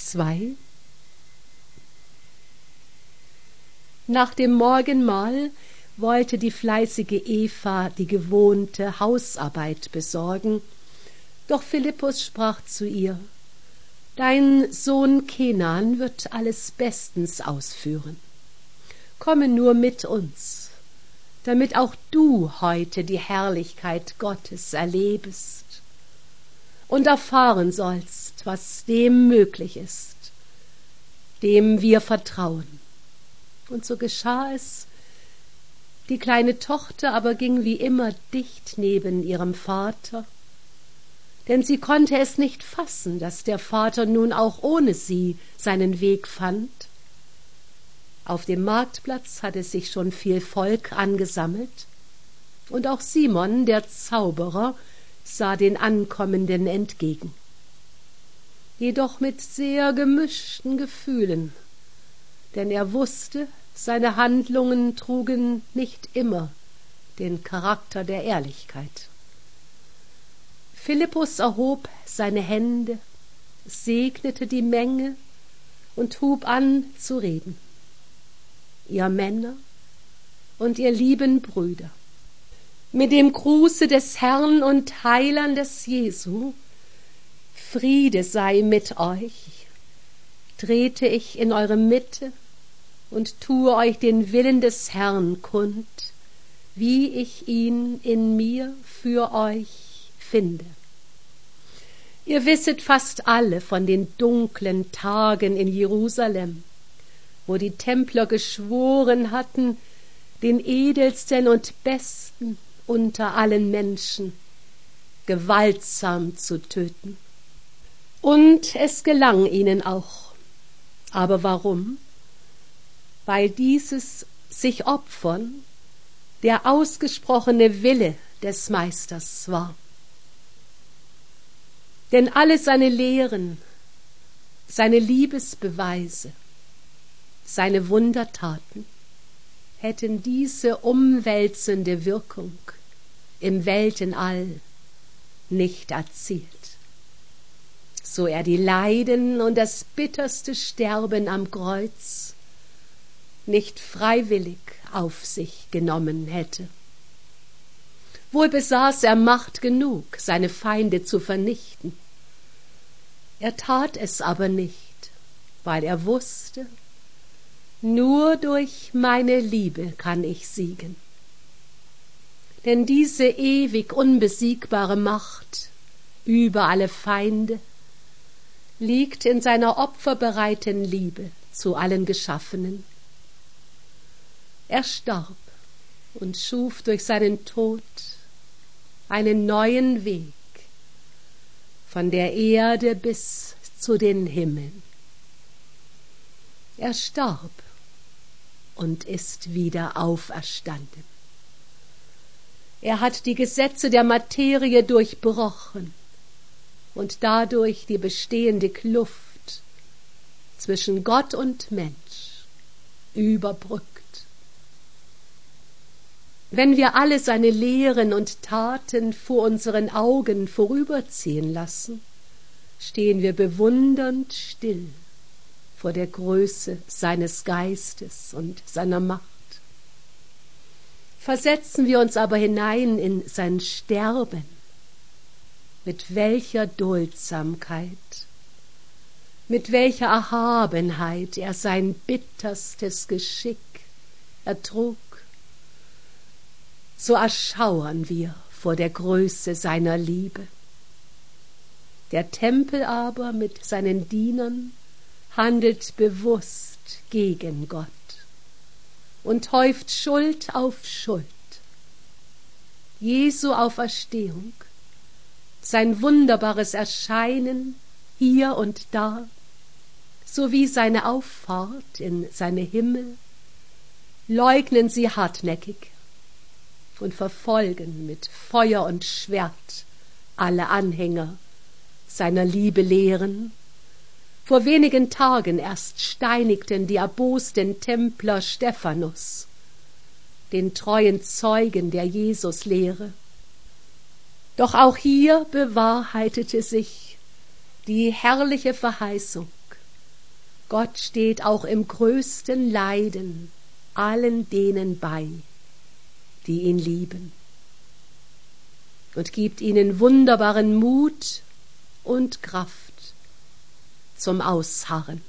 2. Nach dem Morgenmahl wollte die fleißige Eva die gewohnte Hausarbeit besorgen, doch Philippus sprach zu ihr: »Dein Sohn Kenan wird alles bestens ausführen. Komme nur mit uns, damit auch du heute die Herrlichkeit Gottes erlebest und erfahren sollst, was dem möglich ist, dem wir vertrauen.« Und so geschah es. Die kleine Tochter aber ging wie immer dicht neben ihrem Vater, denn sie konnte es nicht fassen, dass der Vater nun auch ohne sie seinen Weg fand. Auf dem Marktplatz hatte sich schon viel Volk angesammelt, und auch Simon, der Zauberer, sah den Ankommenden entgegen, jedoch mit sehr gemischten Gefühlen, denn er wusste, seine Handlungen trugen nicht immer den Charakter der Ehrlichkeit. Philippus erhob seine Hände, segnete die Menge und hub an zu reden: »Ihr Männer und ihr lieben Brüder, mit dem Gruße des Herrn und Heilandes Jesu, Friede sei mit euch, trete ich in eure Mitte und tue euch den Willen des Herrn kund, wie ich ihn in mir für euch finde. Ihr wisset fast alle von den dunklen Tagen in Jerusalem, wo die Templer geschworen hatten, den edelsten und besten unter allen Menschen gewaltsam zu töten. Und es gelang ihnen auch. Aber warum? Weil dieses sich opfern der ausgesprochene Wille des Meisters war. Denn alle seine Lehren, seine Liebesbeweise, seine Wundertaten hätten diese umwälzende Wirkung im Weltenall nicht erzielt, so er die Leiden und das bitterste Sterben am Kreuz nicht freiwillig auf sich genommen hätte. Wohl besaß er Macht genug, seine Feinde zu vernichten. Er tat es aber nicht, weil er wusste, nur durch meine Liebe kann ich siegen. Denn diese ewig unbesiegbare Macht über alle Feinde liegt in seiner opferbereiten Liebe zu allen Geschaffenen. Er starb und schuf durch seinen Tod einen neuen Weg von der Erde bis zu den Himmeln. Er starb und ist wieder auferstanden. Er hat die Gesetze der Materie durchbrochen und dadurch die bestehende Kluft zwischen Gott und Mensch überbrückt. Wenn wir alle seine Lehren und Taten vor unseren Augen vorüberziehen lassen, stehen wir bewundernd still vor der Größe seines Geistes und seiner Macht. Versetzen wir uns aber hinein in sein Sterben, mit welcher Duldsamkeit, mit welcher Erhabenheit er sein bitterstes Geschick ertrug, so erschauern wir vor der Größe seiner Liebe. Der Tempel aber mit seinen Dienern handelt bewusst gegen Gott und häuft Schuld auf Schuld. Jesu Auferstehung, sein wunderbares Erscheinen hier und da, sowie seine Auffahrt in seine Himmel, leugnen sie hartnäckig und verfolgen mit Feuer und Schwert alle Anhänger seiner Liebe lehren. Vor wenigen Tagen erst steinigten die erbosten Templer Stephanus, den treuen Zeugen der Jesuslehre. Doch auch hier bewahrheitete sich die herrliche Verheißung Gott steht auch im größten Leiden allen denen bei, die ihn lieben, und gibt ihnen wunderbaren Mut und Kraft zum Ausharren.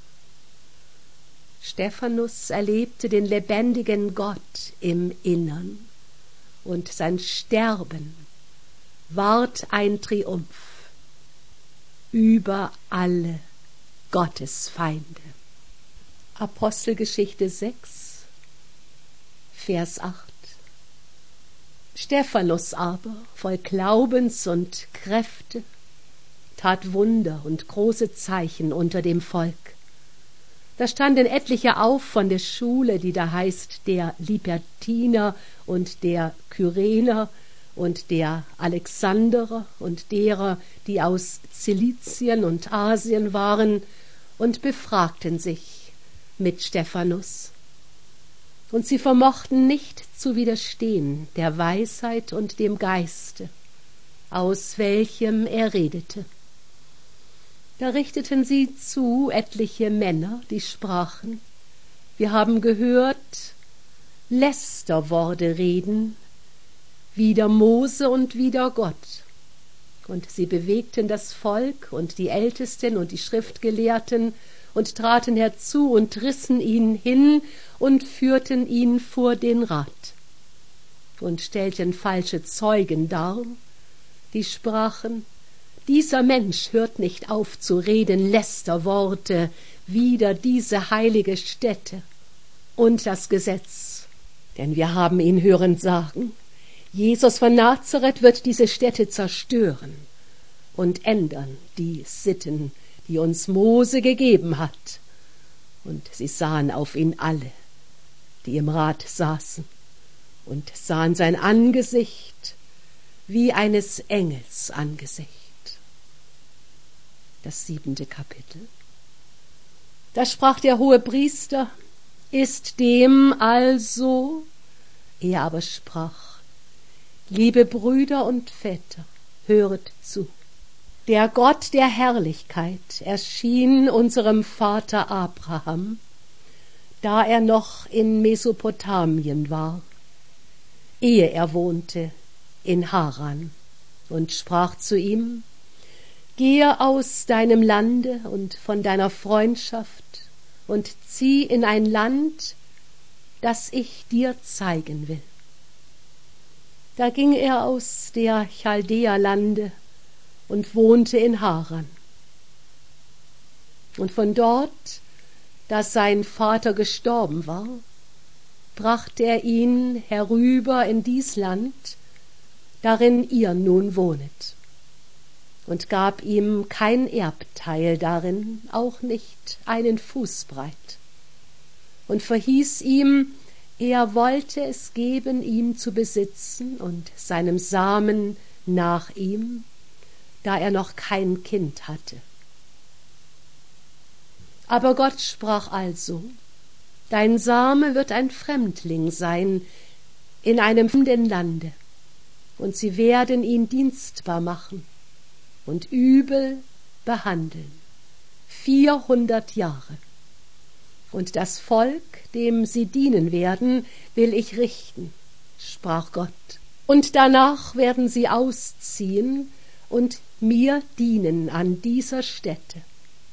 Stephanus erlebte den lebendigen Gott im Innern, und sein Sterben ward ein Triumph über alle Gottesfeinde. Apostelgeschichte 6, Vers 8. Stephanus aber, voll Glaubens und Kräfte, tat Wunder und große Zeichen unter dem Volk. Da standen etliche auf von der Schule, die da heißt der Libertiner und der Kyrener und der Alexanderer und derer, die aus Zilizien und Asien waren, und befragten sich mit Stephanus. Und sie vermochten nicht zu widerstehen der Weisheit und dem Geiste, aus welchem er redete. Da richteten sie zu etliche Männer, die sprachen: Wir haben gehört Lästerworte reden, wider Mose und wider Gott. Und sie bewegten das Volk und die Ältesten und die Schriftgelehrten und traten herzu und rissen ihn hin und führten ihn vor den Rat und stellten falsche Zeugen dar, die sprachen: Dieser Mensch hört nicht auf zu reden Lästerworte wider diese heilige Stätte und das Gesetz. Denn wir haben ihn hören sagen, Jesus von Nazareth wird diese Stätte zerstören und ändern die Sitten, die uns Mose gegeben hat. Und sie sahen auf ihn alle, die im Rat saßen, und sahen sein Angesicht wie eines Engels Angesicht. Das 7. Kapitel. Da sprach der Hohepriester: Ist dem also? Er aber sprach: Liebe Brüder und Väter, höret zu. Der Gott der Herrlichkeit erschien unserem Vater Abraham, da er noch in Mesopotamien war, ehe er wohnte in Haran, und sprach zu ihm: Gehe aus deinem Lande und von deiner Freundschaft und zieh in ein Land, das ich dir zeigen will. Da ging er aus der Chaldäerlande und wohnte in Haran. Und von dort, da sein Vater gestorben war, brachte er ihn herüber in dies Land, darin ihr nun wohnet, und gab ihm kein Erbteil darin, auch nicht einen Fußbreit, und verhieß ihm, er wollte es geben, ihm zu besitzen und seinem Samen nach ihm, da er noch kein Kind hatte. Aber Gott sprach also: Dein Same wird ein Fremdling sein in einem fremden Lande, und sie werden ihn dienstbar machen und übel behandeln 400 Jahre. Und das Volk, dem sie dienen werden, will ich richten, sprach Gott. Und danach werden sie ausziehen und mir dienen an dieser Stätte.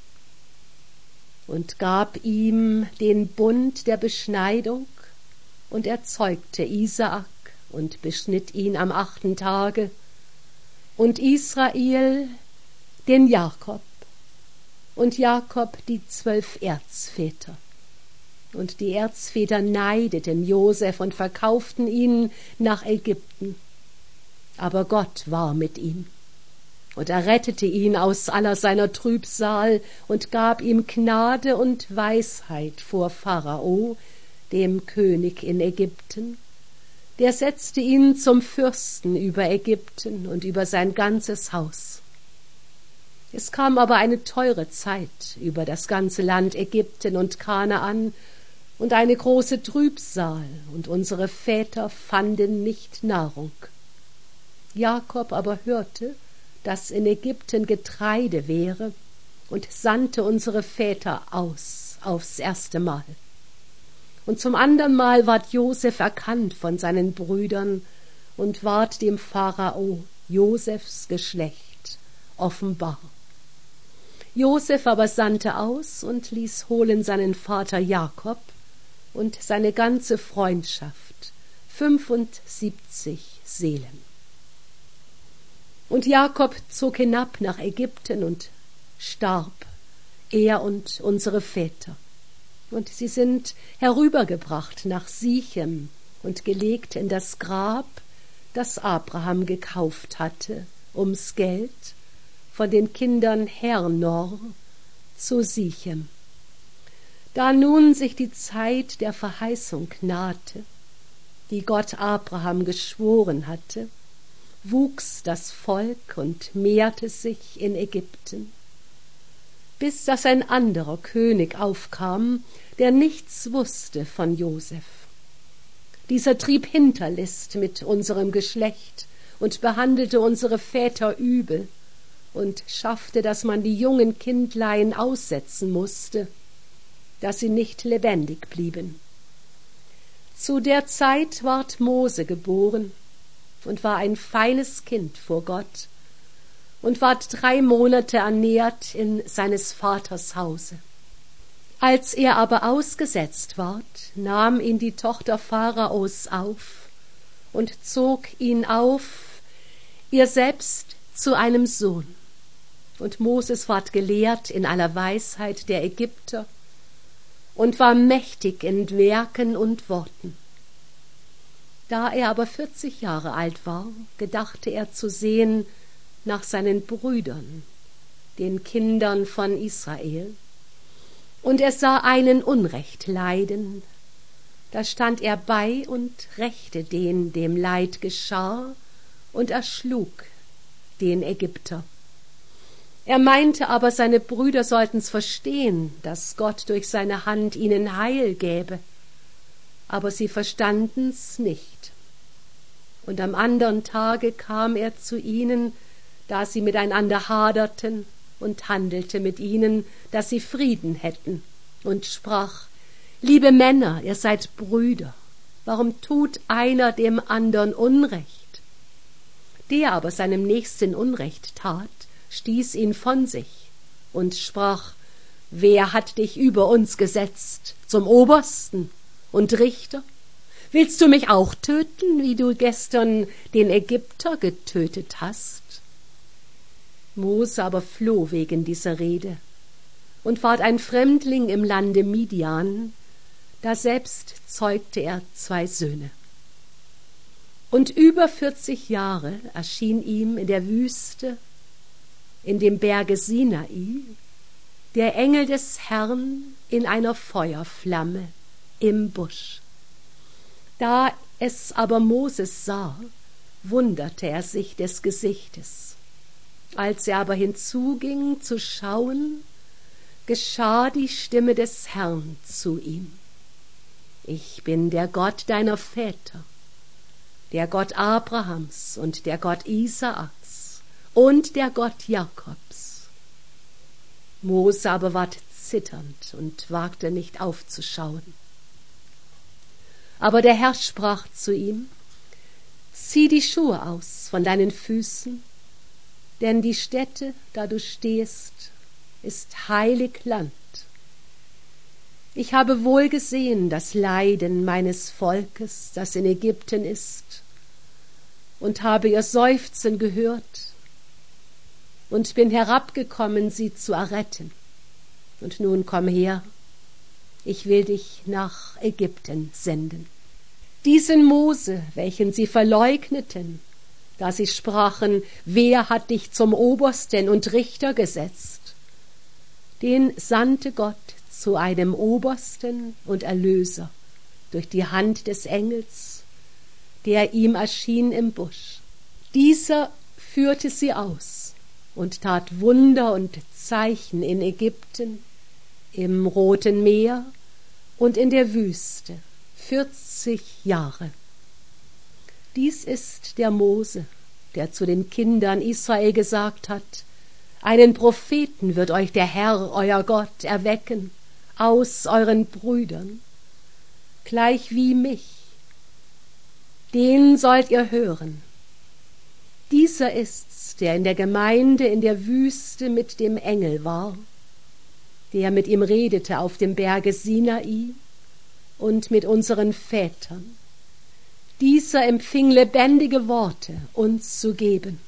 Und gab ihm den Bund der Beschneidung, und er zeugte Isaak und beschnitt ihn am 8. Tage, und Israel den Jakob, und Jakob die 12 Erzväter. Und die Erzväter neideten Josef und verkauften ihn nach Ägypten. Aber Gott war mit ihm, und er rettete ihn aus aller seiner Trübsal und gab ihm Gnade und Weisheit vor Pharao, dem König in Ägypten. Der setzte ihn zum Fürsten über Ägypten und über sein ganzes Haus. Es kam aber eine teure Zeit über das ganze Land Ägypten und Kanaan und eine große Trübsal, und unsere Väter fanden nicht Nahrung. Jakob aber hörte, dass in Ägypten Getreide wäre, und sandte unsere Väter aus, aufs erste Mal. Und zum andern Mal ward Josef erkannt von seinen Brüdern und ward dem Pharao Josefs Geschlecht offenbar. Josef aber sandte aus und ließ holen seinen Vater Jakob und seine ganze Freundschaft, 75 Seelen. Und Jakob zog hinab nach Ägypten und starb, er und unsere Väter. Und sie sind herübergebracht nach Sichem und gelegt in das Grab, das Abraham gekauft hatte, ums Geld, von den Kindern Hernor zu Sichem. Da nun sich die Zeit der Verheißung nahte, die Gott Abraham geschworen hatte, wuchs das Volk und mehrte sich in Ägypten, bis dass ein anderer König aufkam, der nichts wusste von Josef. Dieser trieb Hinterlist mit unserem Geschlecht und behandelte unsere Väter übel und schaffte, dass man die jungen Kindlein aussetzen musste, dass sie nicht lebendig blieben. Zu der Zeit ward Mose geboren und war ein feines Kind vor Gott und ward 3 Monate ernährt in seines Vaters Hause. Als er aber ausgesetzt ward, nahm ihn die Tochter Pharaos auf und zog ihn auf, ihr selbst zu einem Sohn. Und Moses ward gelehrt in aller Weisheit der Ägypter und war mächtig in Werken und Worten. Da er aber 40 Jahre alt war, gedachte er zu sehen nach seinen Brüdern, den Kindern von Israel. Und er sah einen Unrecht leiden. Da stand er bei und rächte den, dem Leid geschah, und erschlug den Ägypter. Er meinte aber, seine Brüder sollten's verstehen, dass Gott durch seine Hand ihnen Heil gäbe. Aber sie verstanden's nicht. Und am andern Tage kam er zu ihnen, da sie miteinander haderten, und handelte mit ihnen, dass sie Frieden hätten, und sprach: Liebe Männer, ihr seid Brüder, warum tut einer dem andern Unrecht? Der aber seinem Nächsten Unrecht tat, stieß ihn von sich und sprach: Wer hat dich über uns gesetzt zum Obersten und Richter? Willst du mich auch töten, wie du gestern den Ägypter getötet hast? Mose aber floh wegen dieser Rede und ward ein Fremdling im Lande Midian, daselbst zeugte er 2 Söhne. Und über 40 Jahre erschien ihm in der Wüste, in dem Berge Sinai, der Engel des Herrn in einer Feuerflamme im Busch. Da es aber Moses sah, wunderte er sich des Gesichtes. Als er aber hinzuging zu schauen, geschah die Stimme des Herrn zu ihm: Ich bin der Gott deiner Väter, der Gott Abrahams und der Gott Isaaks und der Gott Jakobs. Mose aber ward zitternd und wagte nicht aufzuschauen. Aber der Herr sprach zu ihm: Zieh die Schuhe aus von deinen Füßen, denn die Stätte, da du stehst, ist heilig Land. Ich habe wohl gesehen das Leiden meines Volkes, das in Ägypten ist, und habe ihr Seufzen gehört und bin herabgekommen, sie zu erretten. Und nun komm her, ich will dich nach Ägypten senden. Diesen Mose, welchen sie verleugneten, da sie sprachen: Wer hat dich zum Obersten und Richter gesetzt? Den sandte Gott zu einem Obersten und Erlöser durch die Hand des Engels, der ihm erschien im Busch. Dieser führte sie aus und tat Wunder und Zeichen in Ägypten, im Roten Meer und in der Wüste 40 Jahre. Dies ist der Mose, der zu den Kindern Israel gesagt hat: Einen Propheten wird euch der Herr, euer Gott, erwecken, aus euren Brüdern, gleich wie mich. Den sollt ihr hören. Dieser ist's, der in der Gemeinde in der Wüste mit dem Engel war, der mit ihm redete auf dem Berge Sinai und mit unseren Vätern. Dieser empfing lebendige Worte, uns zu geben,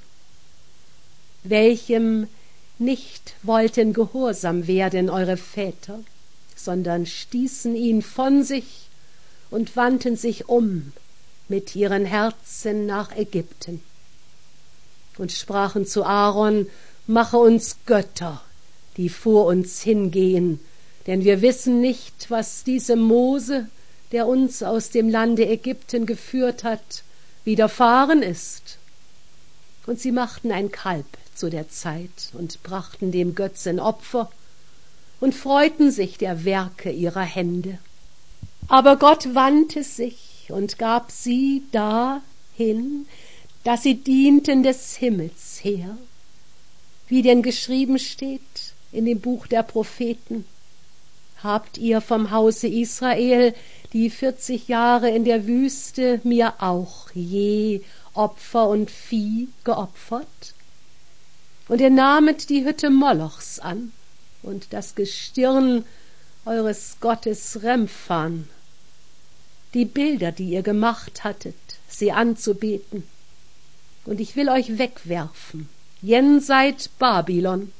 welchem nicht wollten gehorsam werden eure Väter, sondern stießen ihn von sich und wandten sich um mit ihren Herzen nach Ägypten und sprachen zu Aaron, mache uns Götter, die vor uns hingehen, denn wir wissen nicht, was diesem Mose, der uns aus dem Lande Ägypten geführt hat, widerfahren ist. Und sie machten ein Kalb zu der Zeit und brachten dem Götzen Opfer und freuten sich der Werke ihrer Hände. Aber Gott wandte sich und gab sie dahin, dass sie dienten des Himmels her, wie denn geschrieben steht in dem Buch der Propheten: Habt ihr vom Hause Israel die 40 Jahre in der Wüste mir auch je Opfer und Vieh geopfert? Und ihr nahmet die Hütte Molochs an und das Gestirn eures Gottes Remphan, die Bilder, die ihr gemacht hattet, sie anzubeten. Und ich will euch wegwerfen, jenseit Babylon.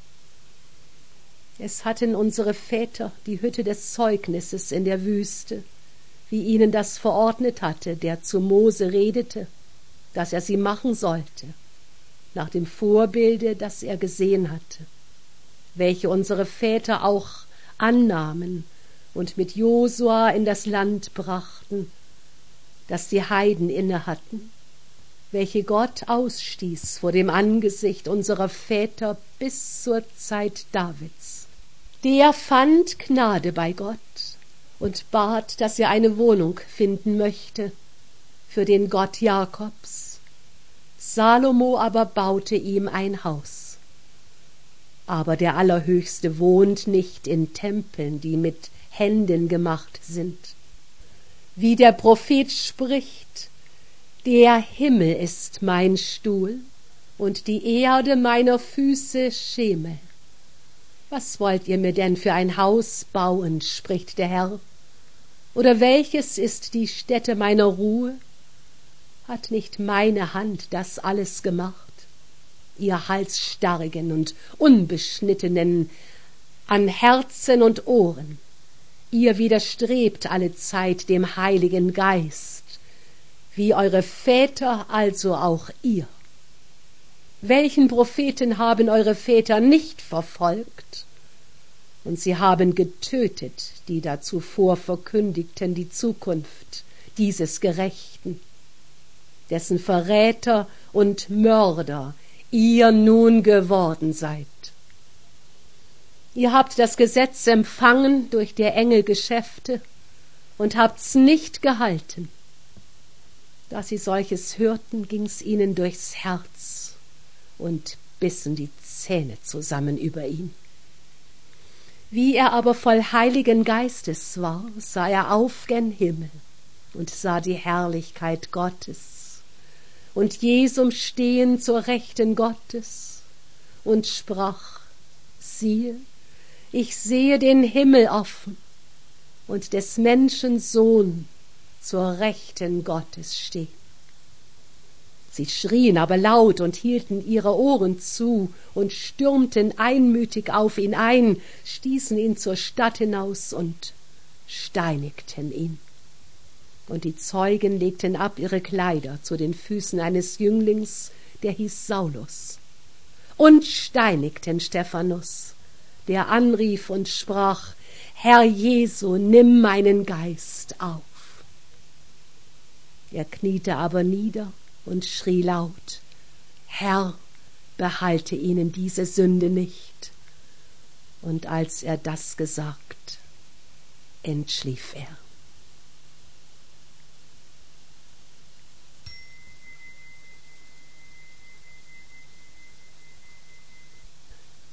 Es hatten unsere Väter die Hütte des Zeugnisses in der Wüste, wie ihnen das verordnet hatte, der zu Mose redete, dass er sie machen sollte, nach dem Vorbilde, das er gesehen hatte, welche unsere Väter auch annahmen und mit Josua in das Land brachten, das die Heiden inne hatten, welche Gott ausstieß vor dem Angesicht unserer Väter bis zur Zeit Davids. Der fand Gnade bei Gott und bat, dass er eine Wohnung finden möchte für den Gott Jakobs. Salomo aber baute ihm ein Haus. Aber der Allerhöchste wohnt nicht in Tempeln, die mit Händen gemacht sind. Wie der Prophet spricht: Der Himmel ist mein Stuhl und die Erde meiner Füße Schemel. Was wollt ihr mir denn für ein Haus bauen, spricht der Herr? Oder welches ist die Stätte meiner Ruhe? Hat nicht meine Hand das alles gemacht? Ihr Halsstarrigen und Unbeschnittenen an Herzen und Ohren, ihr widerstrebt allezeit dem Heiligen Geist, wie eure Väter, also auch ihr. Welchen Propheten haben eure Väter nicht verfolgt? Und sie haben getötet, die da zuvor verkündigten die Zukunft dieses Gerechten, dessen Verräter und Mörder ihr nun geworden seid. Ihr habt das Gesetz empfangen durch der Engel Geschäfte und habt's nicht gehalten. Da sie solches hörten, ging's ihnen durchs Herz und bissen die Zähne zusammen über ihn. Wie er aber voll Heiligen Geistes war, sah er auf gen Himmel und sah die Herrlichkeit Gottes und Jesum stehen zur Rechten Gottes und sprach: Siehe, ich sehe den Himmel offen und des Menschen Sohn zur Rechten Gottes stehen. Sie schrien aber laut und hielten ihre Ohren zu und stürmten einmütig auf ihn ein, stießen ihn zur Stadt hinaus und steinigten ihn. Und die Zeugen legten ab ihre Kleider zu den Füßen eines Jünglings, der hieß Saulus, und steinigten Stephanus, der anrief und sprach: Herr Jesu, nimm meinen Geist auf. Er kniete aber nieder und schrie laut: Herr, behalte ihnen diese Sünde nicht. Und als er das gesagt, entschlief er.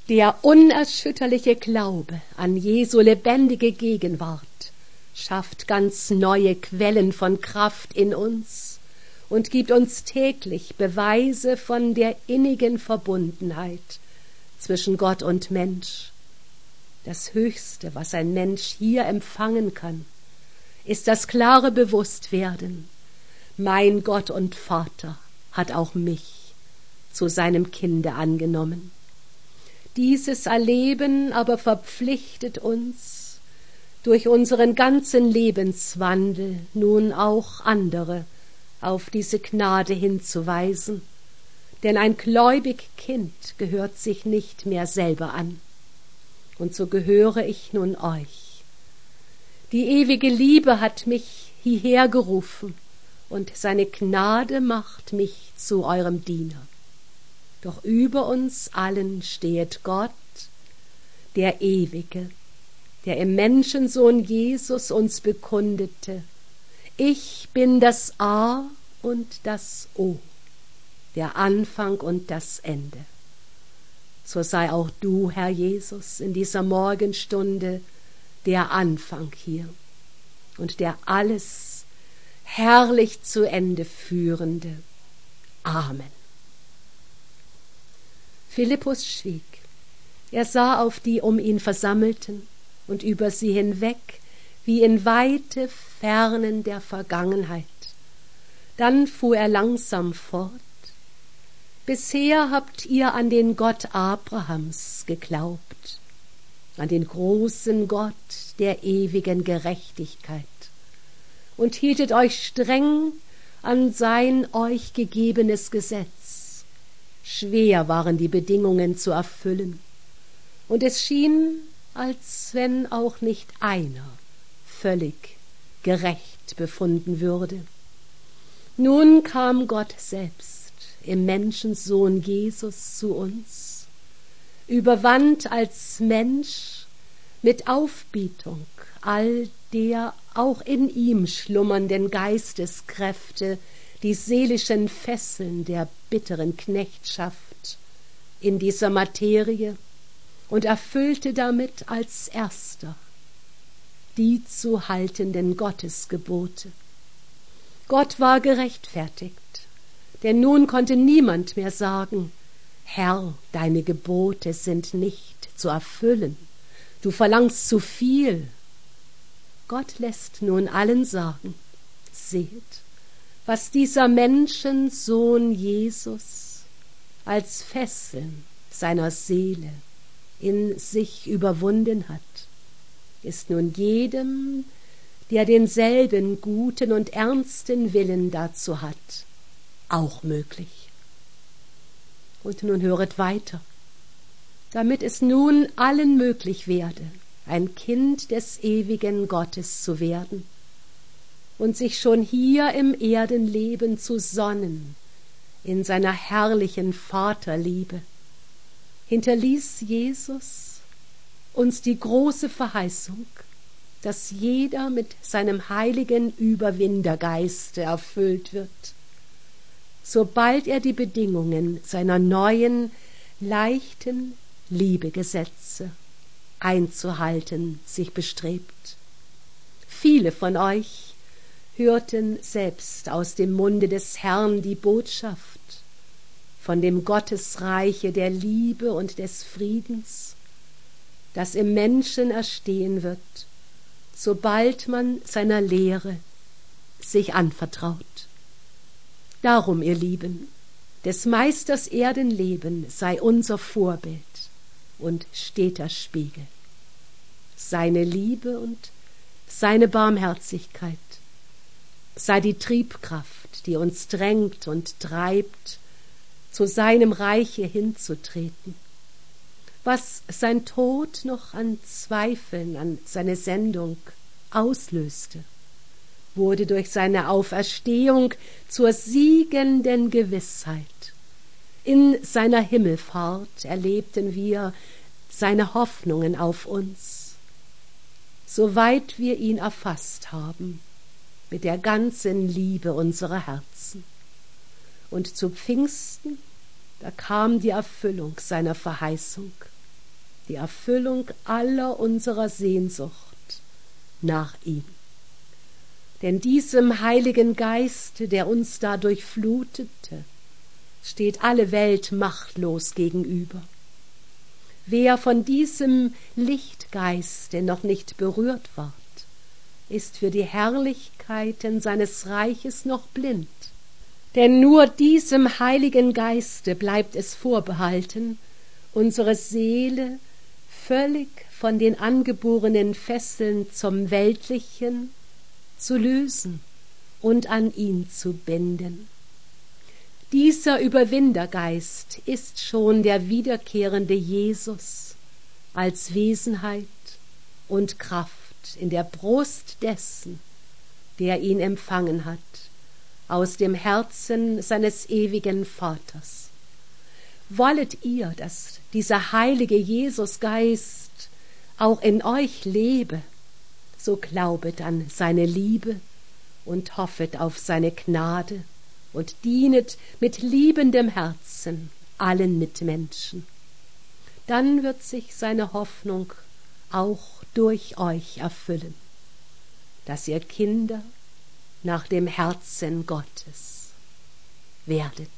Der unerschütterliche Glaube an Jesu lebendige Gegenwart schafft ganz neue Quellen von Kraft in uns und gibt uns täglich Beweise von der innigen Verbundenheit zwischen Gott und Mensch. Das Höchste, was ein Mensch hier empfangen kann, ist das klare Bewusstwerden: Mein Gott und Vater hat auch mich zu seinem Kinde angenommen. Dieses Erleben aber verpflichtet uns, durch unseren ganzen Lebenswandel nun auch andere auf diese Gnade hinzuweisen, denn ein gläubig Kind gehört sich nicht mehr selber an. Und so gehöre ich nun euch. Die ewige Liebe hat mich hierher gerufen, und seine Gnade macht mich zu eurem Diener. Doch über uns allen stehet Gott, der Ewige, der im Menschensohn Jesus uns bekundete: Ich bin das A und das O, der Anfang und das Ende. So sei auch du, Herr Jesus, in dieser Morgenstunde der Anfang hier und der alles herrlich zu Ende führende. Amen. Philippus schwieg. Er sah auf die um ihn Versammelten und über sie hinweg wie in weite Fernen der Vergangenheit. Dann fuhr er langsam fort: Bisher habt ihr an den Gott Abrahams geglaubt, an den großen Gott der ewigen Gerechtigkeit, und hieltet euch streng an sein euch gegebenes Gesetz. Schwer waren die Bedingungen zu erfüllen, und es schien, als wenn auch nicht einer völlig gerecht befunden würde. Nun kam Gott selbst im Menschensohn Jesus zu uns, überwand als Mensch mit Aufbietung all der auch in ihm schlummernden Geisteskräfte, die seelischen Fesseln der bitteren Knechtschaft in dieser Materie, und erfüllte damit als Erster die zu haltenden Gottesgebote. Gott war gerechtfertigt, denn nun konnte niemand mehr sagen: Herr, deine Gebote sind nicht zu erfüllen, du verlangst zu viel. Gott lässt nun allen sagen: Seht, was dieser Menschensohn Jesus als Fesseln seiner Seele in sich überwunden hat, ist nun jedem, der denselben guten und ernsten Willen dazu hat, auch möglich. Und nun höret weiter: Damit es nun allen möglich werde, ein Kind des ewigen Gottes zu werden und sich schon hier im Erdenleben zu sonnen in seiner herrlichen Vaterliebe, hinterließ Jesus uns die große Verheißung, dass jeder mit seinem heiligen Überwindergeiste erfüllt wird, sobald er die Bedingungen seiner neuen, leichten Liebegesetze einzuhalten sich bestrebt. Viele von euch hörten selbst aus dem Munde des Herrn die Botschaft von dem Gottesreiche der Liebe und des Friedens, das im Menschen erstehen wird, sobald man seiner Lehre sich anvertraut. Darum, ihr Lieben, des Meisters Erdenleben sei unser Vorbild und steter Spiegel. Seine Liebe und seine Barmherzigkeit sei die Triebkraft, die uns drängt und treibt, zu seinem Reiche hinzutreten. Was sein Tod noch an Zweifeln an seine Sendung auslöste, wurde durch seine Auferstehung zur siegenden Gewissheit. In seiner Himmelfahrt erlebten wir seine Hoffnungen auf uns, soweit wir ihn erfasst haben mit der ganzen Liebe unserer Herzen. Und zu Pfingsten, da kam die Erfüllung seiner Verheißung. die Erfüllung aller unserer Sehnsucht nach ihm. Denn diesem Heiligen Geist, der uns dadurch flutete, steht alle Welt machtlos gegenüber. Wer von diesem Lichtgeiste noch nicht berührt wird, ist für die Herrlichkeiten seines Reiches noch blind. Denn nur diesem Heiligen Geiste bleibt es vorbehalten, unsere Seele völlig von den angeborenen Fesseln zum Weltlichen zu lösen und an ihn zu binden. Dieser Überwindergeist ist schon der wiederkehrende Jesus als Wesenheit und Kraft in der Brust dessen, der ihn empfangen hat, aus dem Herzen seines ewigen Vaters. Wollet ihr, dass dieser heilige Jesusgeist auch in euch lebe, so glaubet an seine Liebe und hoffet auf seine Gnade und dienet mit liebendem Herzen allen Mitmenschen. Dann wird sich seine Hoffnung auch durch euch erfüllen, dass ihr Kinder nach dem Herzen Gottes werdet.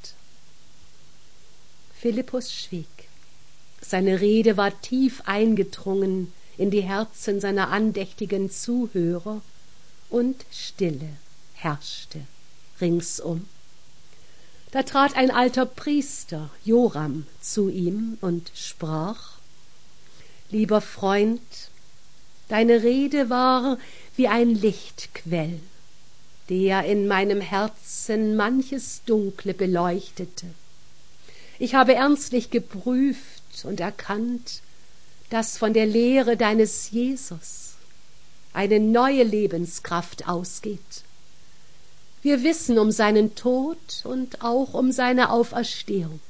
Philippus schwieg. Seine Rede war tief eingedrungen in die Herzen seiner andächtigen Zuhörer, und Stille herrschte ringsum. Da trat ein alter Priester, Joram, zu ihm und sprach: Lieber Freund, deine Rede war wie ein Lichtquell, der in meinem Herzen manches Dunkle beleuchtete. Ich habe ernstlich geprüft und erkannt, dass von der Lehre deines Jesus eine neue Lebenskraft ausgeht. Wir wissen um seinen Tod und auch um seine Auferstehung,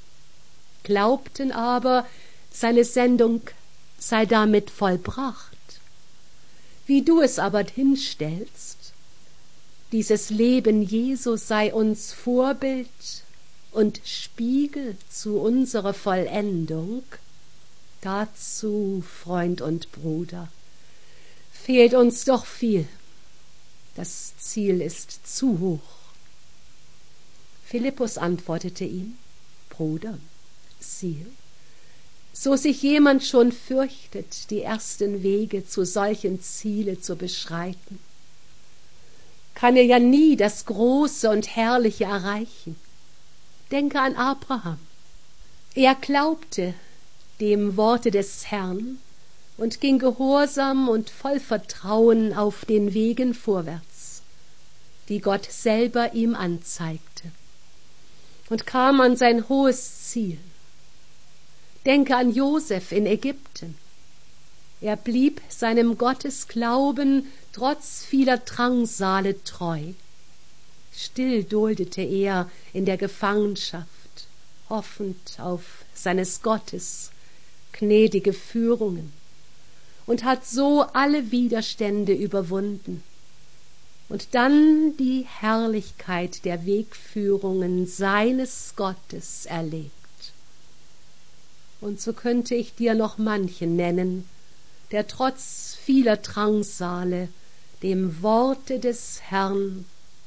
glaubten aber, seine Sendung sei damit vollbracht. Wie du es aber hinstellst, dieses Leben Jesu sei uns Vorbild und Spiegel zu unserer Vollendung, dazu, Freund und Bruder, fehlt uns doch viel. Das Ziel ist zu hoch. Philippus antwortete ihm: Bruder, siehe, so sich jemand schon fürchtet, die ersten Wege zu solchen Ziele zu beschreiten, kann er ja nie das Große und Herrliche erreichen. Denke an Abraham. Er glaubte dem Worte des Herrn und ging gehorsam und voll Vertrauen auf den Wegen vorwärts, die Gott selber ihm anzeigte, und kam an sein hohes Ziel. Denke an Josef in Ägypten. Er blieb seinem Gottesglauben trotz vieler Drangsale treu. Still duldete er in der Gefangenschaft, hoffend auf seines Gottes gnädige Führungen, und hat so alle Widerstände überwunden und dann die Herrlichkeit der Wegführungen seines Gottes erlebt. Und so könnte ich dir noch manchen nennen, der trotz vieler Drangsale dem Worte des Herrn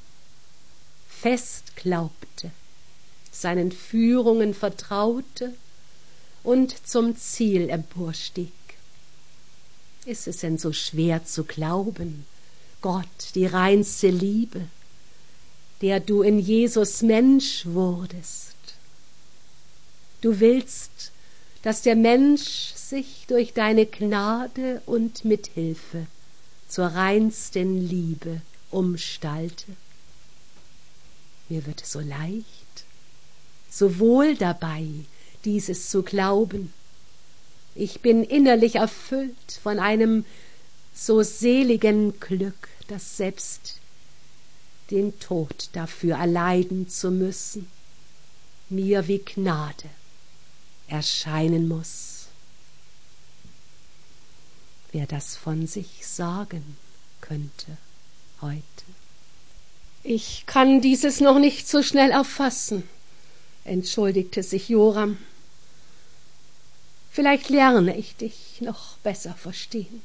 fest glaubte, seinen Führungen vertraute und zum Ziel emporstieg. Ist es denn so schwer zu glauben, Gott, die reinste Liebe, der du in Jesus Mensch wurdest? Du willst, dass der Mensch sich durch deine Gnade und Mithilfe zur reinsten Liebe umstalte. Mir wird es so leicht, so wohl dabei, dieses zu glauben. Ich bin innerlich erfüllt von einem so seligen Glück, dass selbst den Tod dafür erleiden zu müssen mir wie Gnade erscheinen muß. Wer das von sich sagen könnte heute. Ich kann dieses noch nicht so schnell erfassen, entschuldigte sich Joram. Vielleicht lerne ich dich noch besser verstehen.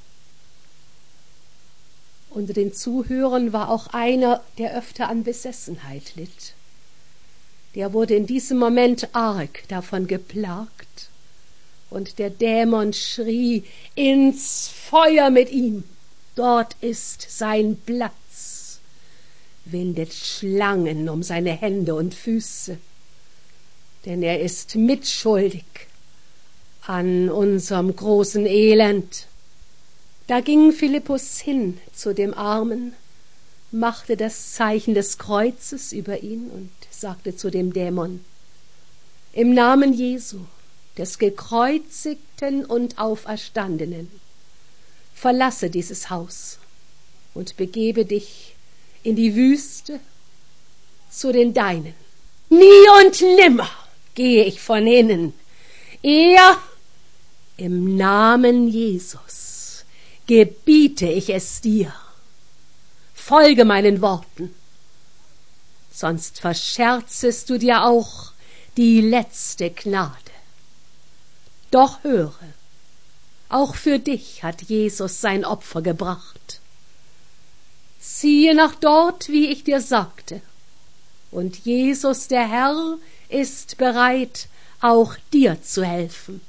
Unter den Zuhörern war auch einer, der öfter an Besessenheit litt. Der wurde in diesem Moment arg davon geplagt, und der Dämon schrie: ins Feuer mit ihm, dort ist sein Platz, windet Schlangen um seine Hände und Füße, denn er ist mitschuldig an unserem großen Elend. Da ging Philippus hin zu dem Armen, machte das Zeichen des Kreuzes über ihn und sagte zu dem Dämon: im Namen Jesu, des Gekreuzigten und Auferstandenen, verlasse dieses Haus und begebe dich in die Wüste zu den Deinen. Nie und nimmer gehe ich von hinnen, eher im Namen Jesus gebiete ich es dir. Folge meinen Worten, sonst verscherzest du dir auch die letzte Gnade. Doch höre, auch für dich hat Jesus sein Opfer gebracht. Ziehe nach dort, wie ich dir sagte, und Jesus, der Herr, ist bereit, auch dir zu helfen.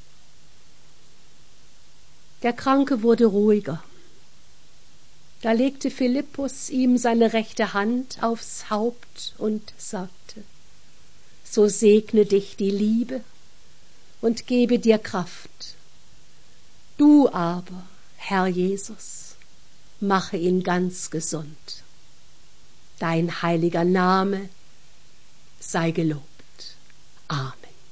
Der Kranke wurde ruhiger. Da legte Philippus ihm seine rechte Hand aufs Haupt und sagte: so segne dich die Liebe und gebe dir Kraft. Du aber, Herr Jesus, mache ihn ganz gesund. Dein heiliger Name sei gelobt. Amen.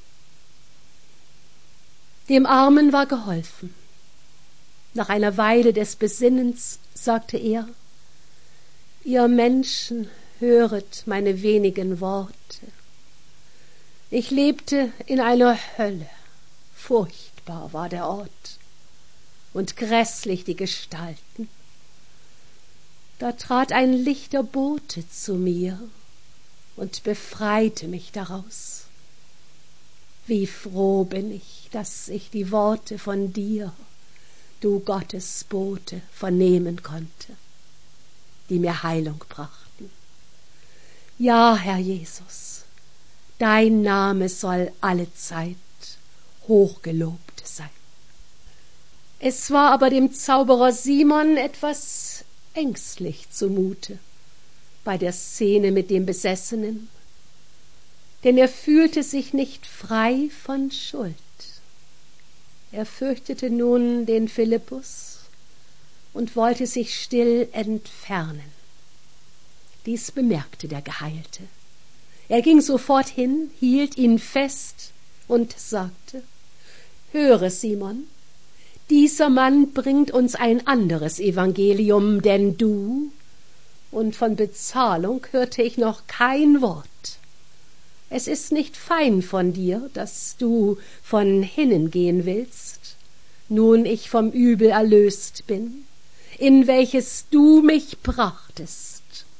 Dem Armen war geholfen. Nach einer Weile des Besinnens sagte er: ihr Menschen, höret meine wenigen Worte. Ich lebte in einer Hölle, furchtbar war der Ort und grässlich die Gestalten. Da trat ein lichter Bote zu mir und befreite mich daraus. Wie froh bin ich, dass ich die Worte von dir, du Gottesbote, vernehmen konnte, die mir Heilung brachten. Ja, Herr Jesus, dein Name soll allezeit hochgelobt sein. Es war aber dem Zauberer Simon etwas ängstlich zumute bei der Szene mit dem Besessenen, denn er fühlte sich nicht frei von Schuld. Er fürchtete nun den Philippus und wollte sich still entfernen. Dies bemerkte der Geheilte. Er ging sofort hin, hielt ihn fest und sagte: höre, Simon, dieser Mann bringt uns ein anderes Evangelium, denn du, und von Bezahlung hörte ich noch kein Wort. Es ist nicht fein von dir, dass du von hinnen gehen willst, nun ich vom Übel erlöst bin, in welches du mich brachtest.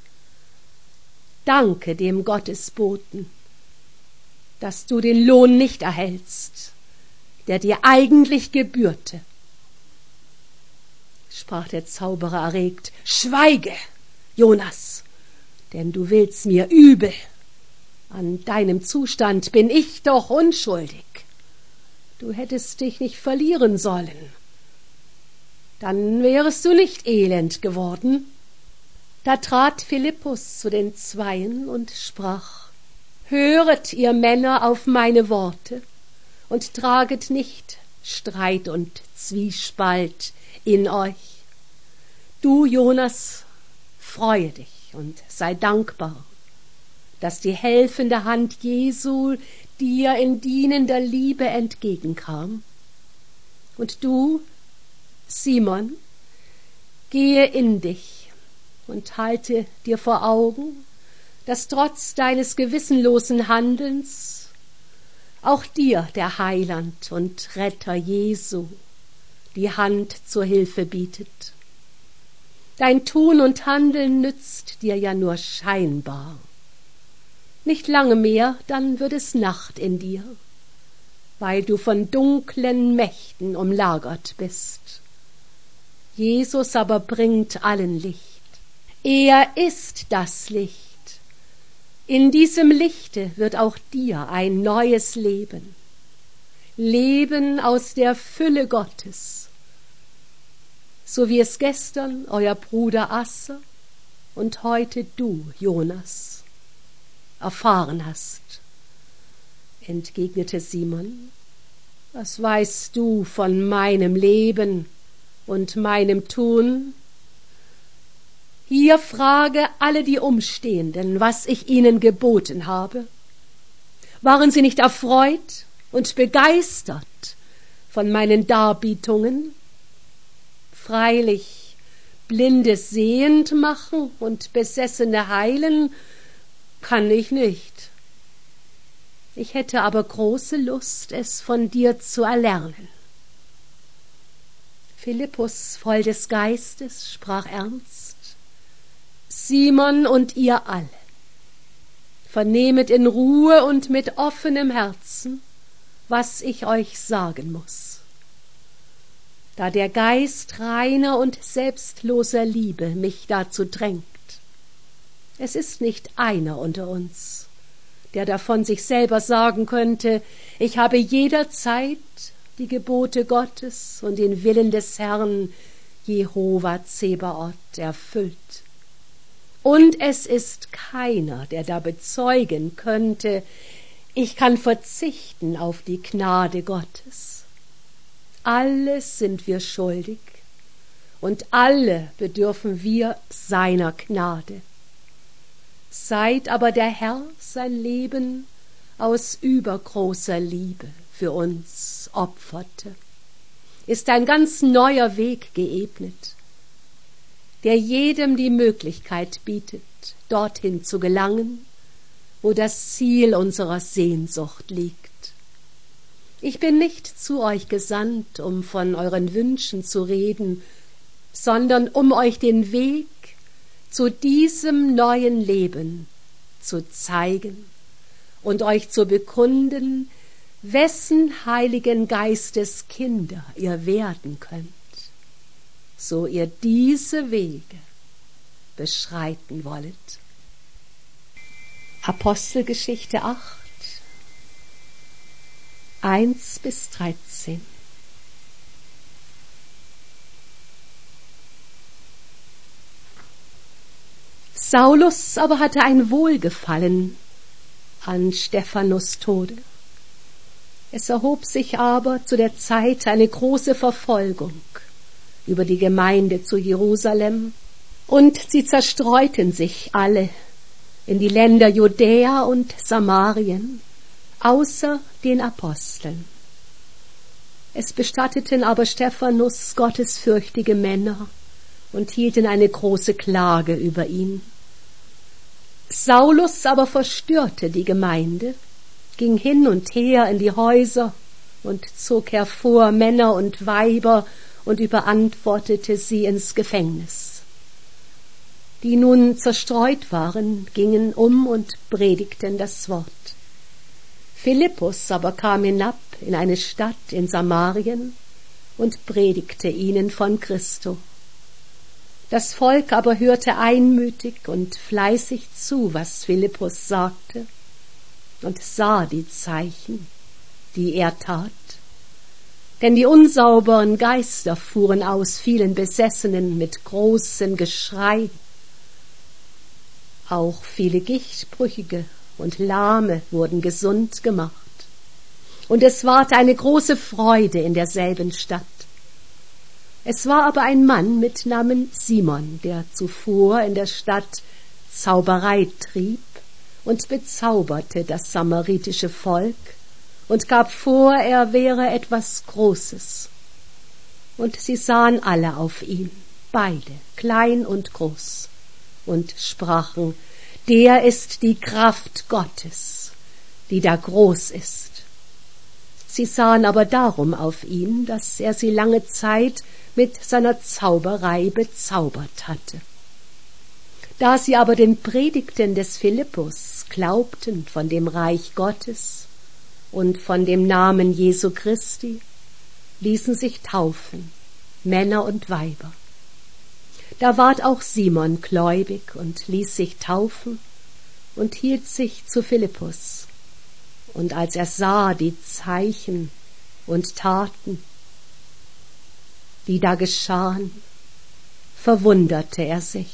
Danke dem Gottesboten, dass du den Lohn nicht erhältst, der dir eigentlich gebührte. Sprach der Zauberer erregt: schweige, Jonas, denn du willst mir übel. An deinem Zustand bin ich doch unschuldig. Du hättest dich nicht verlieren sollen. Dann wärest du nicht elend geworden. Da trat Philippus zu den Zweien und sprach: höret, ihr Männer, auf meine Worte und traget nicht Streit und Zwiespalt in euch. Du, Jonas, freue dich und sei dankbar, dass die helfende Hand Jesu dir in dienender Liebe entgegenkam. Und du, Simon, gehe in dich und halte dir vor Augen, dass trotz deines gewissenlosen Handelns auch dir der Heiland und Retter Jesu die Hand zur Hilfe bietet. Dein Tun und Handeln nützt dir ja nur scheinbar. Nicht lange mehr, dann wird es Nacht in dir. weil du von dunklen Mächten umlagert bist. Jesus aber bringt allen Licht. Er ist das Licht. In diesem Lichte wird auch dir ein neues Leben. Leben aus der Fülle Gottes, so wie es gestern euer Bruder Asse und heute du, Jonas, erfahren hast. Entgegnete Simon, was weißt du von meinem Leben und meinem Tun? Hier frage alle die Umstehenden, was ich ihnen geboten habe. Waren sie nicht erfreut und begeistert von meinen Darbietungen? Freilich, Blinde sehend machen und Besessene heilen kann ich nicht. Ich hätte aber große Lust, es von dir zu erlernen. Philippus, voll des Geistes, sprach ernst: Simon und ihr alle, vernehmet in Ruhe und mit offenem Herzen, was ich euch sagen muß. Da der Geist reiner und selbstloser Liebe mich dazu drängt. Es ist nicht einer unter uns, der davon sich selber sagen könnte, ich habe jederzeit die Gebote Gottes und den Willen des Herrn Jehova Zebaoth erfüllt. Und es ist keiner, der da bezeugen könnte, ich kann verzichten auf die Gnade Gottes. Alles sind wir schuldig und alle bedürfen wir seiner Gnade. Seit aber der Herr sein Leben aus übergroßer Liebe für uns opferte, ist ein ganz neuer Weg geebnet, der jedem die Möglichkeit bietet, dorthin zu gelangen, wo das Ziel unserer Sehnsucht liegt. Ich bin nicht zu euch gesandt, um von euren Wünschen zu reden, sondern um euch den Weg zu diesem neuen Leben zu zeigen und euch zu bekunden, wessen Heiligen Geistes Kinder ihr werden könnt, so ihr diese Wege beschreiten wollet. Apostelgeschichte 8, 1-13. Saulus aber hatte ein Wohlgefallen an Stephanus' Tode. Es erhob sich aber zu der Zeit eine große Verfolgung über die Gemeinde zu Jerusalem, und sie zerstreuten sich alle in die Länder Judäa und Samarien, außer den Aposteln. Es bestatteten aber Stephanus gottesfürchtige Männer und hielten eine große Klage über ihn. Saulus aber verstörte die Gemeinde, ging hin und her in die Häuser und zog hervor Männer und Weiber und überantwortete sie ins Gefängnis. Die nun zerstreut waren, gingen um und predigten das Wort. Philippus aber kam hinab in eine Stadt in Samarien und predigte ihnen von Christo. Das Volk aber hörte einmütig und fleißig zu, was Philippus sagte, und sah die Zeichen, die er tat. Denn die unsauberen Geister fuhren aus vielen Besessenen mit großem Geschrei. Auch viele Gichtbrüchige und Lahme wurden gesund gemacht. Und es ward eine große Freude in derselben Stadt. Es war aber ein Mann mit Namen Simon, der zuvor in der Stadt Zauberei trieb und bezauberte das samaritische Volk und gab vor, er wäre etwas Großes. Und sie sahen alle auf ihn, beide, klein und groß, und sprachen, der ist die Kraft Gottes, die da groß ist. Sie sahen aber darum auf ihn, dass er sie lange Zeit mit seiner Zauberei bezaubert hatte. Da sie aber den Predigten des Philippus glaubten von dem Reich Gottes und von dem Namen Jesu Christi ließen sich taufen, Männer und Weiber. Da ward auch Simon gläubig und ließ sich taufen und hielt sich zu Philippus. Und als er sah die Zeichen und Taten, die da geschahen, verwunderte er sich.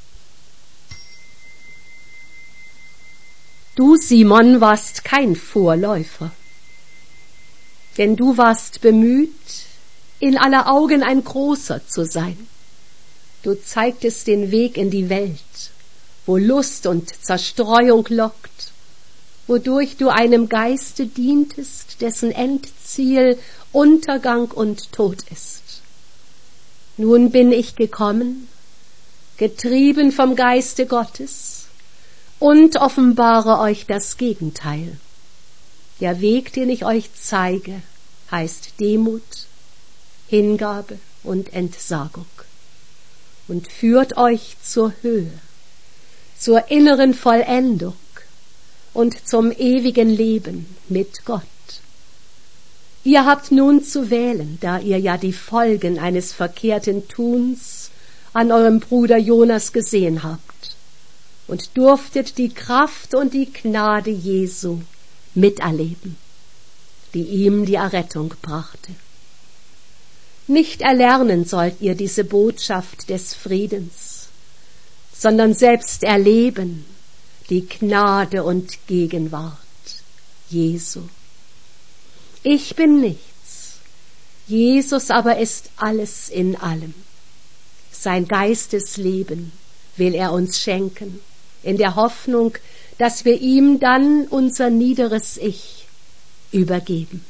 Du, Simon, warst kein Vorläufer, denn du warst bemüht, in aller Augen ein Großer zu sein. Du zeigtest den Weg in die Welt, wo Lust und Zerstreuung lockt, wodurch du einem Geiste dientest, dessen Endziel Untergang und Tod ist. Nun bin ich gekommen, getrieben vom Geiste Gottes, und offenbare euch das Gegenteil. Der Weg, den ich euch zeige, heißt Demut, Hingabe und Entsagung und führt euch zur Höhe, zur inneren Vollendung und zum ewigen Leben mit Gott. Ihr habt nun zu wählen, da ihr ja die Folgen eines verkehrten Tuns an eurem Bruder Jonas gesehen habt und durftet die Kraft und die Gnade Jesu miterleben, die ihm die Errettung brachte. Nicht erlernen sollt ihr diese Botschaft des Friedens, sondern selbst erleben die Gnade und Gegenwart Jesu. Ich bin nichts, Jesus aber ist alles in allem. Sein Geistesleben will er uns schenken, in der Hoffnung, dass wir ihm dann unser niederes Ich übergeben.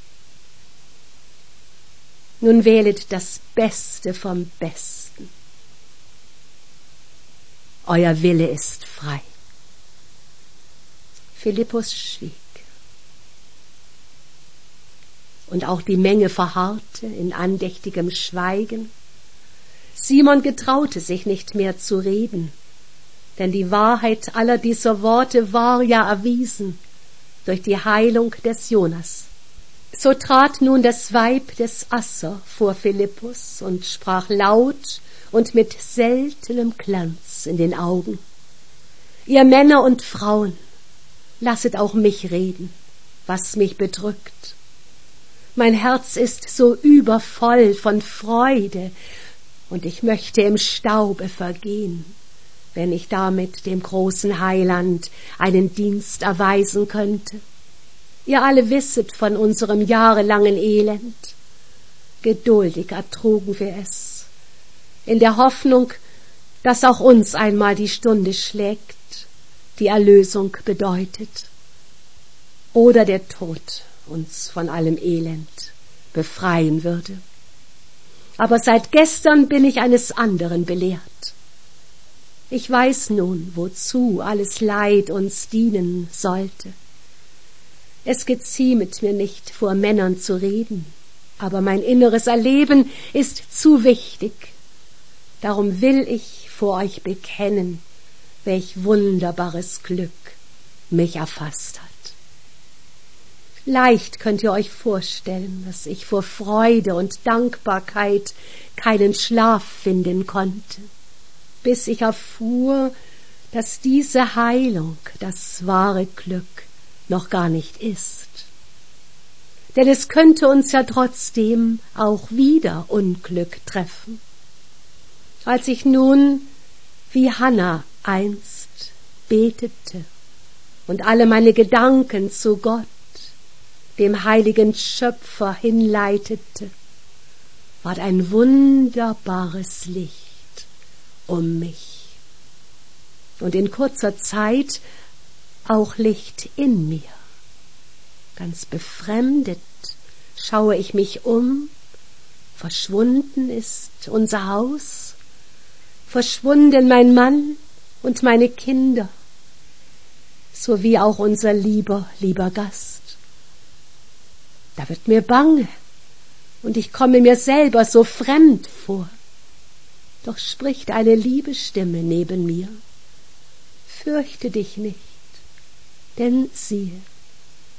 Nun wählet das Beste vom Besten. Euer Wille ist frei. Philippus schwieg. Und auch die Menge verharrte in andächtigem Schweigen. Simon getraute sich nicht mehr zu reden, denn die Wahrheit aller dieser Worte war ja erwiesen durch die Heilung des Jonas. So trat nun das Weib des Asser vor Philippus und sprach laut und mit seltenem Glanz in den Augen: Ihr Männer und Frauen, lasset auch mich reden, was mich bedrückt. Mein Herz ist so übervoll von Freude, und ich möchte im Staube vergehen, wenn ich damit dem großen Heiland einen Dienst erweisen könnte. Ihr alle wisset von unserem jahrelangen Elend. Geduldig ertrugen wir es, in der Hoffnung, dass auch uns einmal die Stunde schlägt, die Erlösung bedeutet, oder der Tod uns von allem Elend befreien würde. Aber seit gestern bin ich eines anderen belehrt. Ich weiß nun, wozu alles Leid uns dienen sollte. Es geziemet mir nicht, vor Männern zu reden, aber mein inneres Erleben ist zu wichtig. Darum will ich vor euch bekennen, welch wunderbares Glück mich erfasst hat. Leicht könnt ihr euch vorstellen, dass ich vor Freude und Dankbarkeit keinen Schlaf finden konnte, bis ich erfuhr, dass diese Heilung das wahre Glück noch gar nicht ist. Denn es könnte uns ja trotzdem auch wieder Unglück treffen. Als ich nun, wie Hannah einst, betete und alle meine Gedanken zu Gott, dem heiligen Schöpfer, hinleitete, ward ein wunderbares Licht um mich und in kurzer Zeit auch Licht in mir. Ganz befremdet schaue ich mich um, verschwunden ist unser Haus, verschwunden mein Mann und meine Kinder, sowie auch unser lieber Gast. Da wird mir bange und ich komme mir selber so fremd vor. Doch spricht eine liebe Stimme neben mir: Fürchte dich nicht, denn siehe,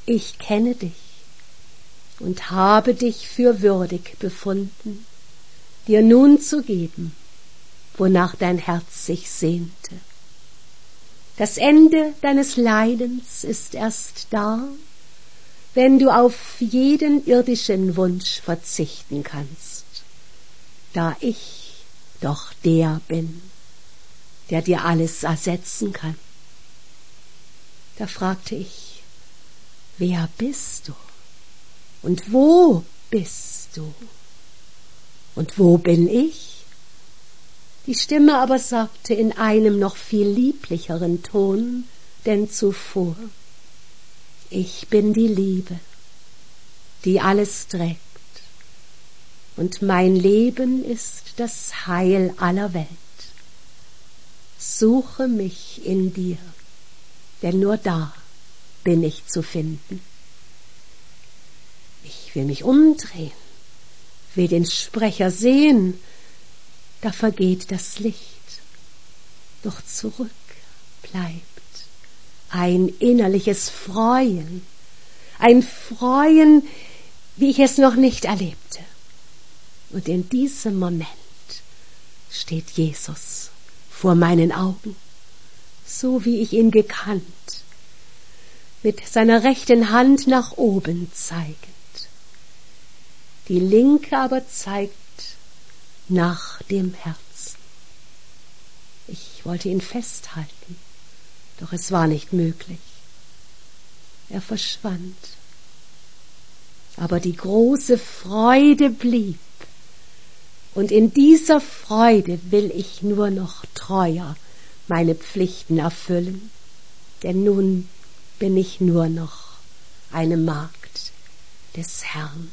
Ich kenne dich und habe dich für würdig befunden, dir nun zu geben, wonach dein Herz sich sehnte. Das Ende deines Leidens ist erst da, wenn du auf jeden irdischen Wunsch verzichten kannst, da ich doch der bin, der dir alles ersetzen kann. Da fragte ich, wer bist du? Und wo bist du? Und wo bin ich? Die Stimme aber sagte in einem noch viel lieblicheren Ton denn zuvor, ich bin die Liebe, die alles trägt, und mein Leben ist das Heil aller Welt. Suche mich in dir, denn nur da bin ich zu finden. Ich will mich umdrehen, will den Sprecher sehen, da vergeht das Licht, doch zurück bleibt ein innerliches Freuen, ein Freuen, wie ich es noch nicht erlebte. Und in diesem Moment steht Jesus vor meinen Augen, so wie ich ihn gekannt, mit seiner rechten Hand nach oben zeigend. Die linke aber zeigt nach dem Herzen. Ich wollte ihn festhalten, doch es war nicht möglich. Er verschwand. Aber die große Freude blieb. Und in dieser Freude will ich nur noch treuer meine Pflichten erfüllen. Denn nun bin ich nur noch eine Magd des Herrn.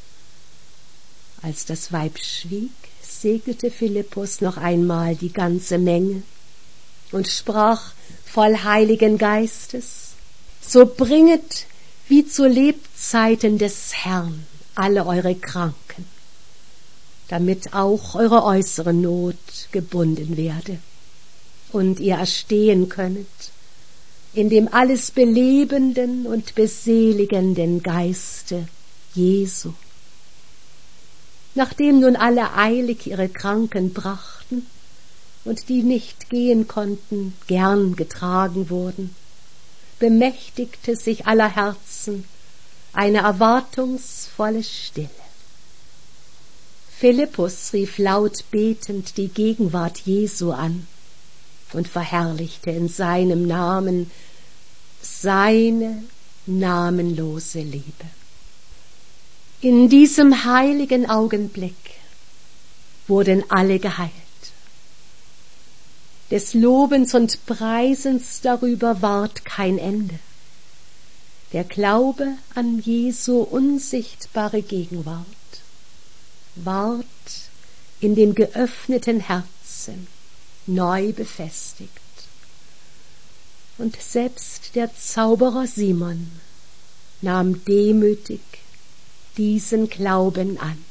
Als das Weib schwieg, segnete Philippus noch einmal die ganze Menge und sprach voll Heiligen Geistes, so bringet wie zu Lebzeiten des Herrn alle eure Kranken, damit auch eure äußere Not gebunden werde und ihr erstehen könnet in dem alles belebenden und beseligenden Geiste Jesu. Nachdem nun alle eilig ihre Kranken brachten und die nicht gehen konnten, gern getragen wurden, bemächtigte sich aller Herzen eine erwartungsvolle Stille. Philippus rief laut betend die Gegenwart Jesu an und verherrlichte in seinem Namen seine namenlose Liebe. In diesem heiligen Augenblick wurden alle geheilt. Des Lobens und Preisens darüber ward kein Ende. Der Glaube an Jesu unsichtbare Gegenwart ward in den geöffneten Herzen neu befestigt. Und selbst der Zauberer Simon nahm demütig diesen Glauben an.